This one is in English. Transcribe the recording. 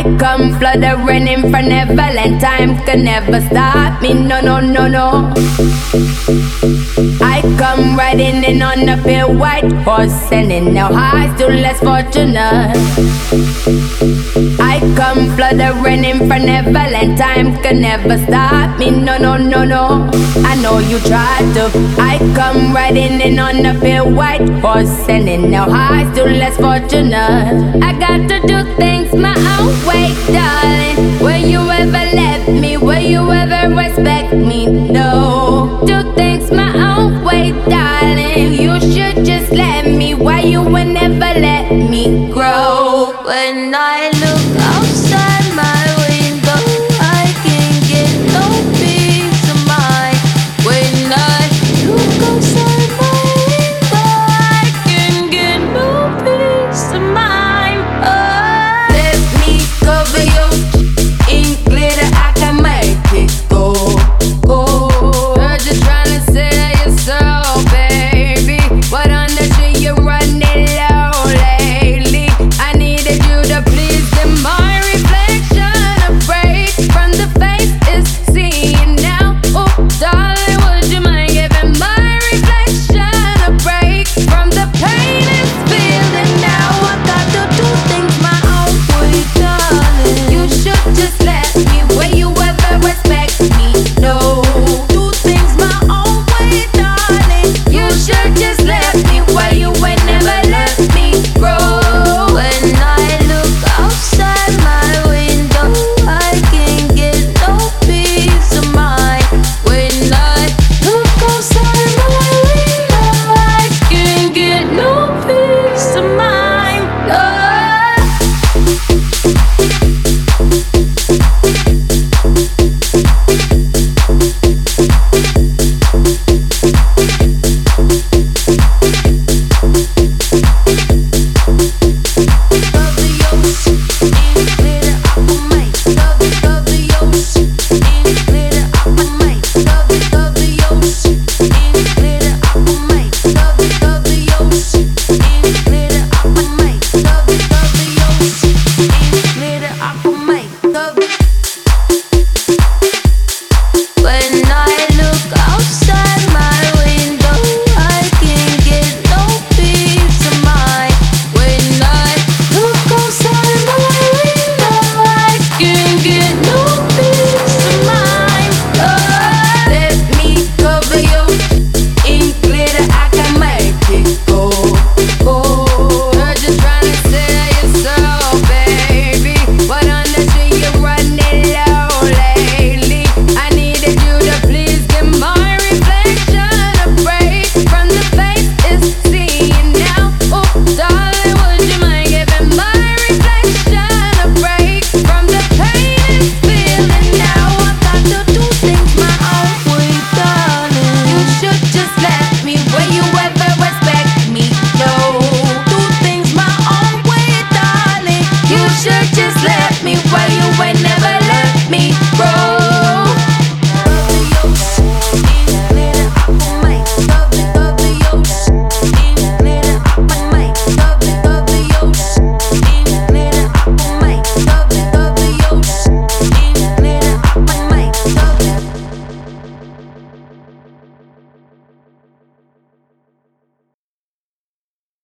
come fluttering in from Neverland. Time can never stop me, no, no, no, no. I come riding in on a pale white horse, sending now highs to less fortunate. I come fluttering in from Neverland. Time can never stop me, no, no, no, no. I know you tried to. I come riding in on a pale white horse, sending now highs to less fortunate. I got to do things my own